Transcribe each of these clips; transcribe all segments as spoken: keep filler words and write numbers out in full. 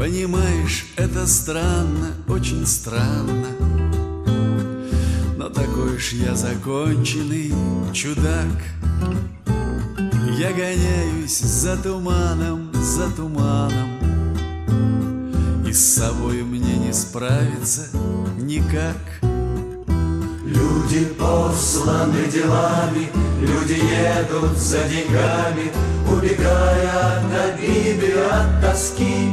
Понимаешь, это странно, очень странно, но такой уж я законченный чудак. Я гоняюсь за туманом, за туманом, и с собой мне не справиться никак. Люди посланы делами, люди едут за деньгами, убегая от обиды, от тоски.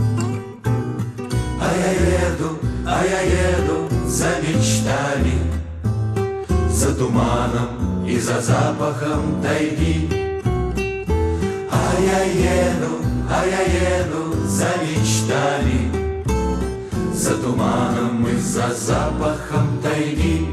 А я еду, а я еду за мечтами, за туманом и за запахом тайги. А я еду, а я еду за мечтами, за туманом и за запахом тайги.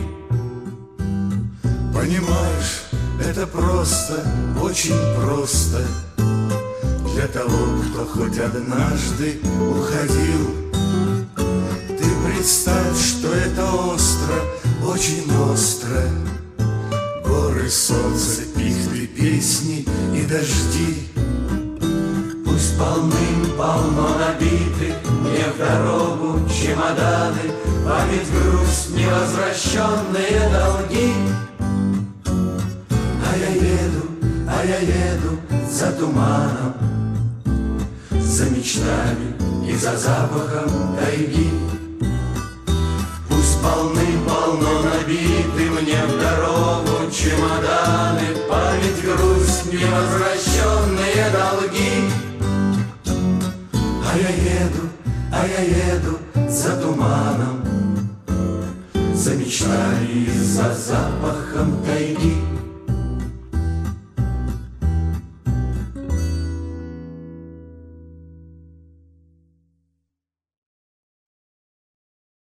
Понимаешь, это просто, очень просто для того, кто хоть однажды уходил. Ты представь, что это остро, очень остро. Горы, солнце, пихты, песни и дожди. Пусть полным-полно набиты мне в дорогу чемоданы, память, грусть, невозвращенные долги. А я еду, а я еду за туманом, за мечтами и за запахом тайги. Пусть полным-полно набиты мне в дорогу чемоданы, память, грусть, невозвращенные долги. А я еду, а я еду за туманом, за мечтами и за запахом тайги.